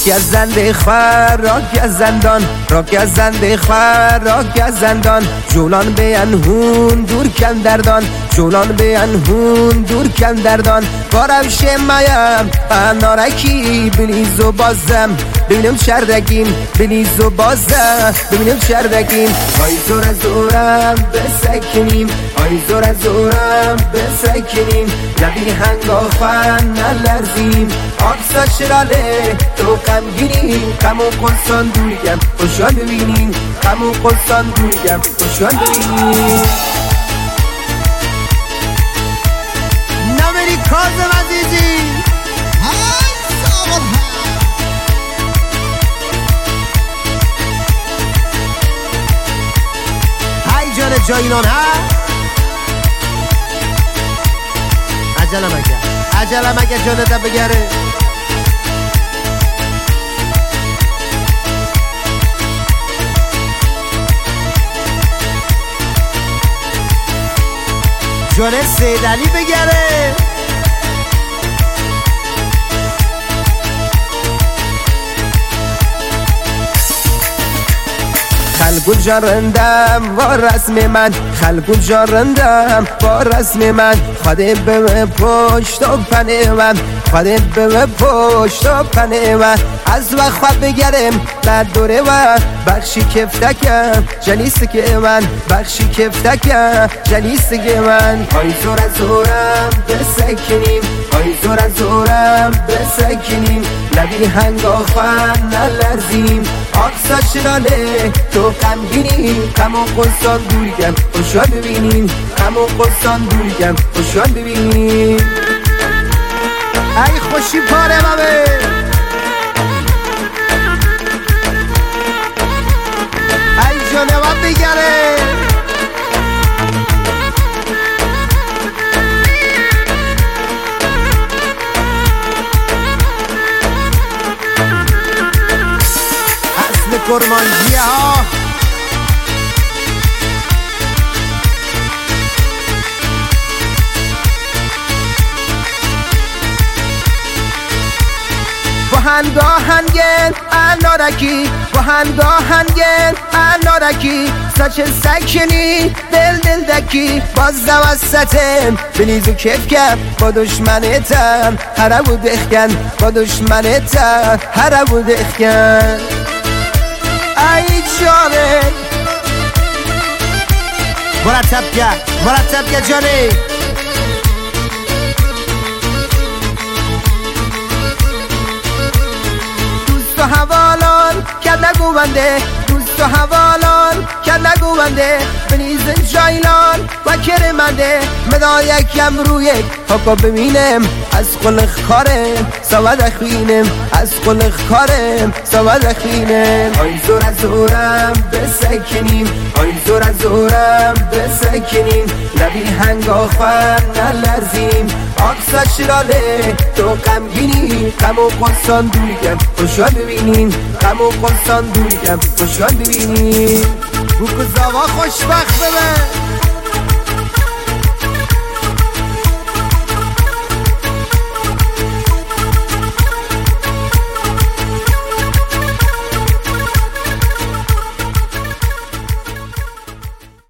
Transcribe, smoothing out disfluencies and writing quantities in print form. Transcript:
گزنده خور را گزندان را گزنده خور را گزندان جولان بیان هون دور کن دردان جولان بیان هون دور کن دردان بارم شمایم نارکی بلیز و بازم ببینم شردگیم بلیز و بازم ببینم شردگیم آی زور از زورم بسکنیم آی زور از زورم بسکنیم لبی هنگا خون نلرزیم آبسا شراله تو غمگینیم غم و قصان دوریم خوشان ببینیم غم و قصان دوریم خوشان ببینیم نمیری کاظم عزیزی های جان جایلان ها عجلم اگه جانت بگره جان سیدعلی بگره خلقو جارندم با رسم من خلقو جارندم با رسم من خواده به پشت و پنه من خواده به پشت و پنه من از وقت خواهد بگرم نداره و بخشی کفتکم جلیست که من بخشی کفتکم جلیست که من آی زور از زورم بسکنیم آی زور از زورم بسکنیم لبی هنگا خون نلرزیم آبسا شراله تو غمگینیم غم و قصان دوریم خوشان ببینیم غم و قصان دوریم خوشان ببینیم ای خوشی پاره ممه ای جانه و بگره اصل کرمانجیه ها هنگن انارکی با هنگن انارکی ساچ سکنی دل دکی باز دوستم بلیزو کف کم با دشمنتم هربو دخکن با دشمنتم هربو دخکن ای جانه مرتب که جانه حوالان کرد نگوونده دوست و حوالان کرد نگوونده بنیز جایلان و کرمنده مدای یکم روی یک حکا ببینم از خلق کارم سواد اخوینم از خلق کارم سواد اخوینم آی زور از زورم بسکنیم آی زور از زورم بسکنیم لبی هنگا خون نلرزیم آبسا شراله تو غمگینی غم و قصان دوریم خوشان ببینیم غم و قصان دوریم خوشان ببینیم بوکو زوا خوشبخت ببین